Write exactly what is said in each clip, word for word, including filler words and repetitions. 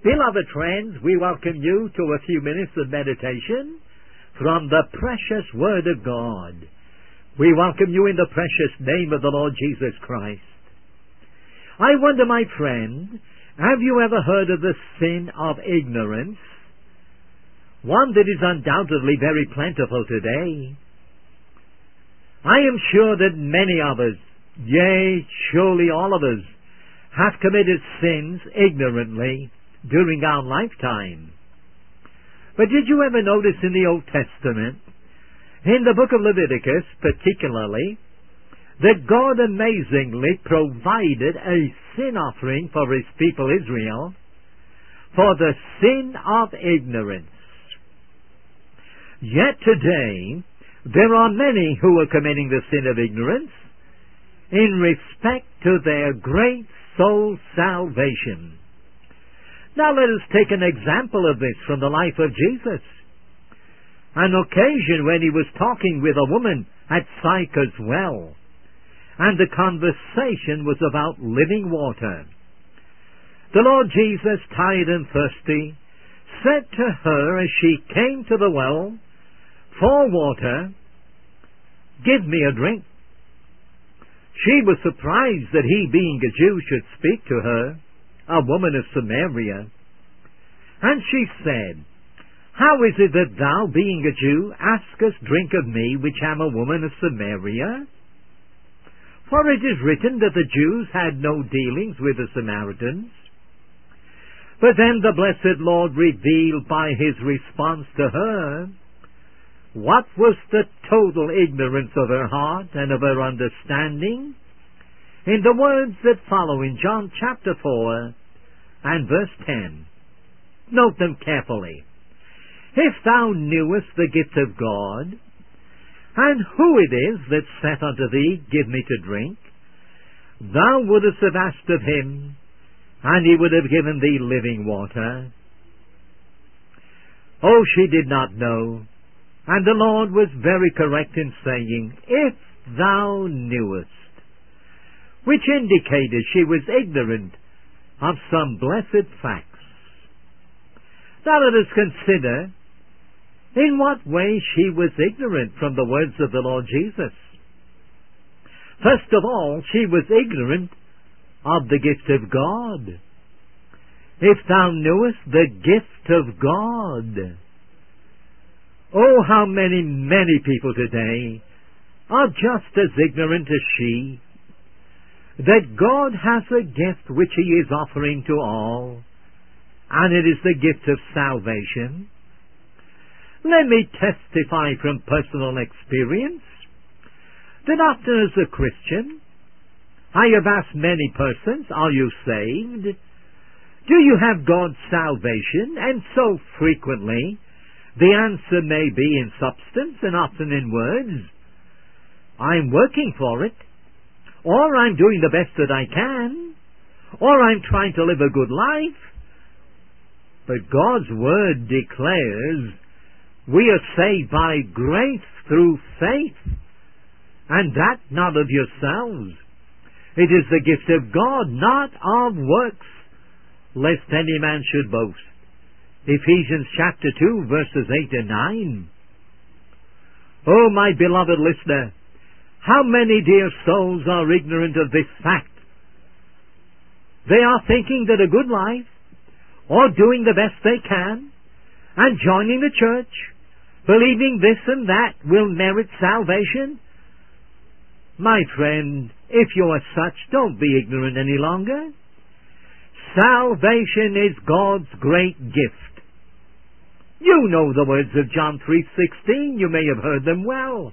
Beloved friends, we welcome you to a few minutes of meditation from the precious Word of God. We welcome you in the precious name of the Lord Jesus Christ. I wonder, my friend, have you ever heard of the sin of ignorance? One that is undoubtedly very plentiful today. I am sure that many of us, yea, surely all of us, have committed sins ignorantly during our lifetime. But did you ever notice in the Old Testament, in the book of Leviticus particularly, that God amazingly provided a sin offering for His people Israel for the sin of ignorance? Yet today, there are many who are committing the sin of ignorance in respect to their great soul salvation. Now let us take an example of this from the life of Jesus. An occasion when He was talking with a woman at Sychar's well, and the conversation was about living water. The Lord Jesus, tired and thirsty, said to her as she came to the well for water, "Give me a drink." She was surprised that He, being a Jew, should speak to her, a woman of Samaria. And she said, "How is it that thou, being a Jew, askest drink of me, which am a woman of Samaria? For it is written that the Jews had no dealings with the Samaritans." But then the blessed Lord revealed by His response to her what was the total ignorance of her heart and of her understanding in the words that follow in John chapter four and verse ten. Note them carefully. "If thou knewest the gift of God, and who it is that saith unto thee, Give me to drink, thou wouldest have asked of Him, and He would have given thee living water." Oh, she did not know. And the Lord was very correct in saying, "If thou knewest," which indicated she was ignorant of some blessed facts. Now let us consider in what way she was ignorant from the words of the Lord Jesus. First of all, she was ignorant of the gift of God. If thou knewest the gift of God. Oh, how many, many people today are just as ignorant as she, that God has a gift which He is offering to all, and it is the gift of salvation. Let me testify from personal experience that often as a Christian, I have asked many persons, "Are you saved? Do you have God's salvation?" And so frequently, the answer may be in substance and often in words, "I'm working for it," or "I'm doing the best that I can," or "I'm trying to live a good life." But God's Word declares we are saved by grace through faith, and that not of yourselves. It is the gift of God, not of works, lest any man should boast. Ephesians chapter two, verses eight and nine. Oh, my beloved listener, how many dear souls are ignorant of this fact? They are thinking that a good life, or doing the best they can, and joining the church, believing this and that, will merit salvation. My friend, if you are such, don't be ignorant any longer. Salvation is God's great gift. You know the words of John three sixteen. You may have heard them well.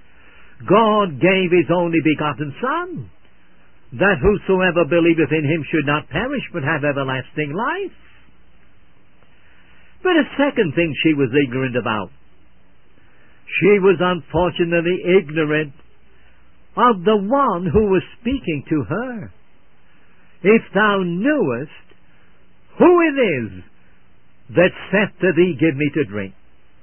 God gave His only begotten Son, that whosoever believeth in Him should not perish, but have everlasting life. But a second thing she was ignorant about. She was unfortunately ignorant of the one who was speaking to her. "If thou knewest who it is that saith to thee, Give me to drink."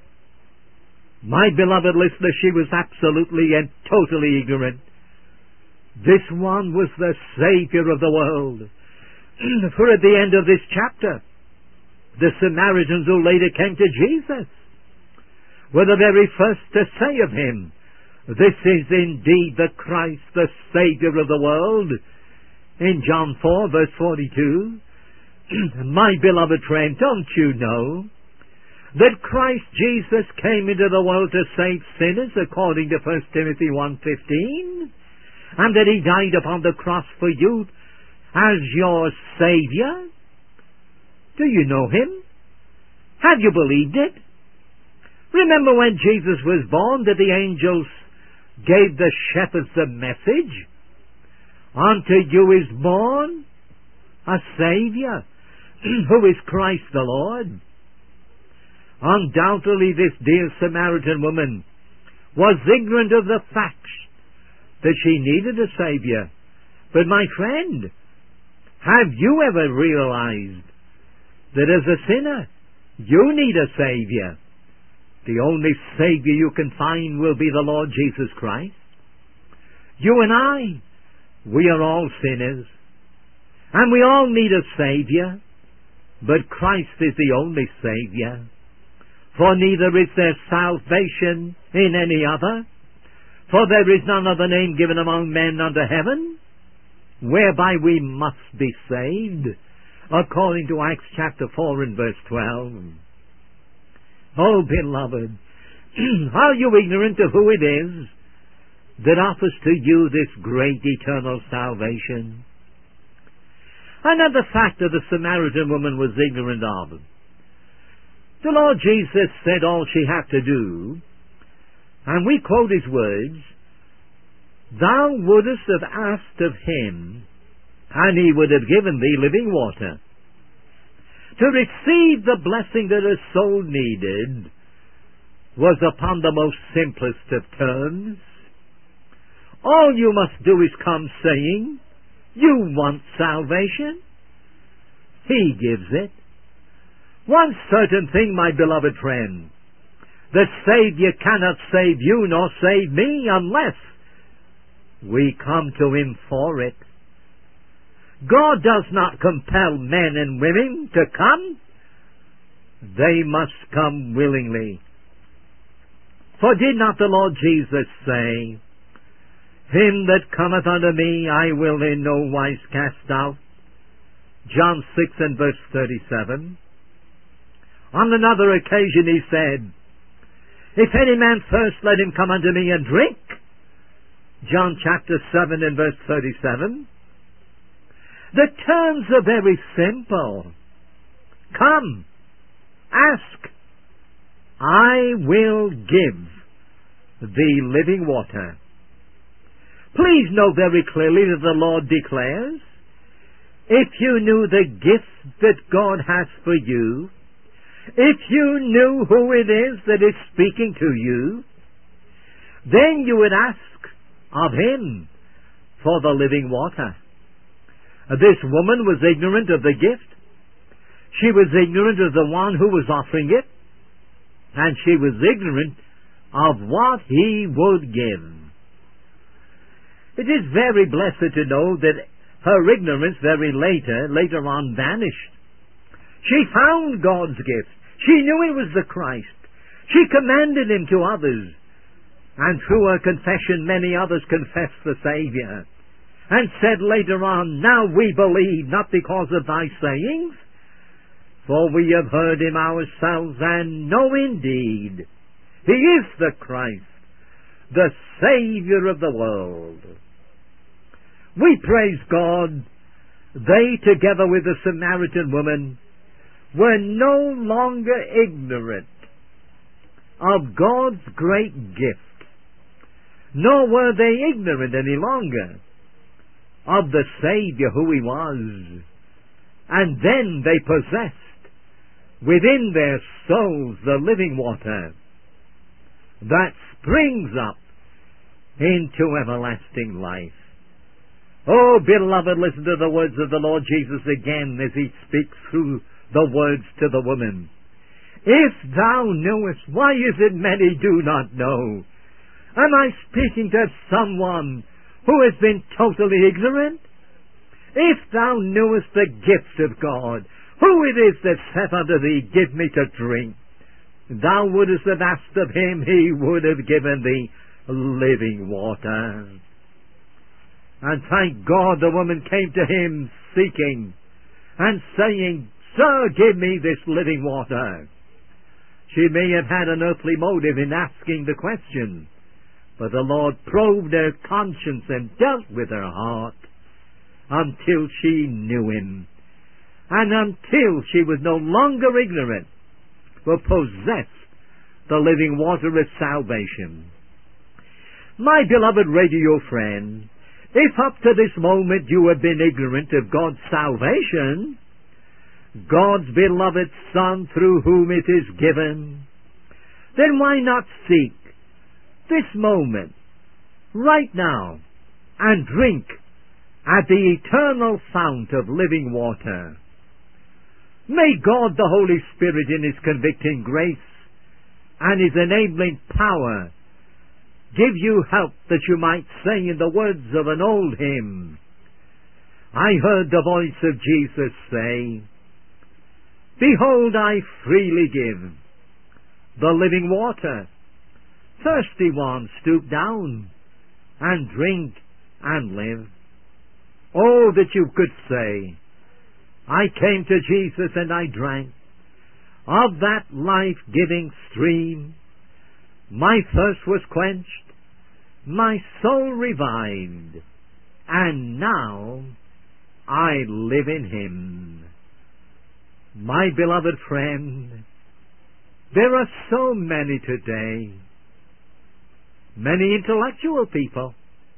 My beloved listener, she was absolutely and totally ignorant. This one was the Savior of the world. For at the end of this chapter, The Samaritans who later came to Jesus were the very first to say of him, "This is indeed the Christ, the Savior of the world." In John four, verse forty-two, my beloved friend, don't you know that Christ Jesus came into the world to save sinners, according to First Timothy one fifteen, and that he died upon the cross for you as your Savior? Do you know him? Have you believed it? Remember when Jesus was born that the angels gave the shepherds the message, "Unto you is born a Savior, who is Christ the Lord." Undoubtedly this dear Samaritan woman was ignorant of the fact that she needed a Savior. But my friend, have you ever realized that as a sinner you need a Savior? The only Savior you can find will be the Lord Jesus Christ. You and I, we are all sinners, and we all need a Savior, but Christ is the only Savior. For neither is there salvation in any other, for there is none other name given among men under heaven, whereby we must be saved, according to Acts chapter four and verse twelve. Oh, beloved, are you ignorant of who it is that offers to you this great eternal salvation? Another fact that the Samaritan woman was ignorant of. The Lord Jesus said all she had to do, and we quote his words, "Thou wouldest have asked of him, and he would have given thee living water." To receive the blessing that her soul needed was upon the most simplest of terms. All you must do is come saying, "You want salvation?" He gives it. One certain thing, my beloved friend, the Savior cannot save you nor save me unless we come to him for it. God does not compel men and women to come. They must come willingly. For did not the Lord Jesus say, "Him that cometh unto me I will in no wise cast out"? John six and verse thirty-seven. On another occasion he said, "If any man thirst, let him come unto me and drink." John chapter seven and verse thirty-seven. The terms are very simple. Come, ask, I will give thee living water. Please know very clearly that the Lord declares, if you knew the gift that God has for you, if you knew who it is that is speaking to you, then you would ask of him for the living water. This woman was ignorant of the gift. She was ignorant of the one who was offering it, and she was ignorant of what he would give. It is very blessed to know that her ignorance very later, later on vanished. She found God's gift. She knew it was the Christ. She commended him to others. And through her confession, many others confessed the Savior. And said later on, "Now we believe, not because of thy sayings, for we have heard him ourselves, and know indeed he is the Christ, the Savior of the world." We praise God. They, together with the Samaritan woman, were no longer ignorant of God's great gift, nor were they ignorant any longer of the Savior who he was. And then they possessed within their souls the living water that springs up into everlasting life. Oh, beloved, listen to the words of the Lord Jesus again as he speaks through the words to the woman. If thou knewest, why is it many do not know? Am I speaking to someone who has been totally ignorant? If thou knewest the gifts of God, Who it is that saith unto thee, Give me to drink? Thou wouldest have asked of him, he would have given thee living water. And thank God the woman came to him seeking and saying, Sir, give me this living water. She may have had an earthly motive in asking the question, but the Lord probed her conscience and dealt with her heart until she knew him, and until she was no longer ignorant, but possessed the living water of salvation. My beloved radio friend, if up to this moment you have been ignorant of God's salvation, God's beloved Son through whom it is given, then why not seek this moment, right now, and drink at the eternal fount of living water? May God the Holy Spirit in His convicting grace and His enabling power give you help that you might say in the words of an old hymn, I heard the voice of Jesus say, Behold, I freely give the living water. Thirsty ones, stoop down and drink and live. Oh, that you could say, I came to Jesus and I drank of that life-giving stream. My thirst was quenched, my soul revived, and now I live in Him. My beloved friend, there are so many today, many intellectual people,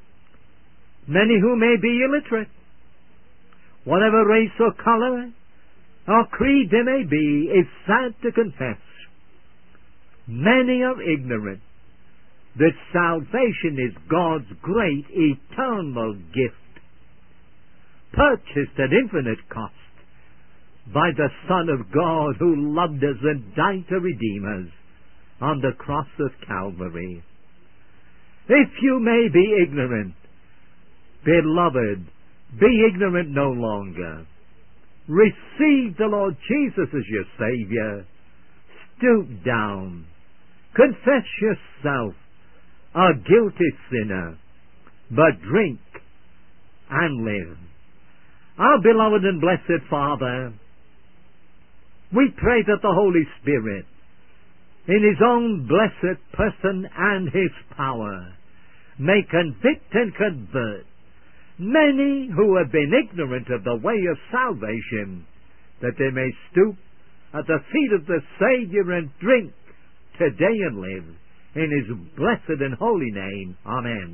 many who may be illiterate, whatever race or color or creed they may be, is sad to confess. Many are ignorant that salvation is God's great eternal gift, purchased at infinite cost by the Son of God who loved us and died to redeem us on the cross of Calvary. If you may be ignorant, beloved, be ignorant no longer. Receive the Lord Jesus as your Savior. Stoop down. Confess yourself a guilty sinner, but drink and live. Our beloved and blessed Father, we pray that the Holy Spirit, in His own blessed person and His power, may convict and convert many who have been ignorant of the way of salvation, that they may stoop at the feet of the Savior and drink today and live. In His blessed and holy name, Amen.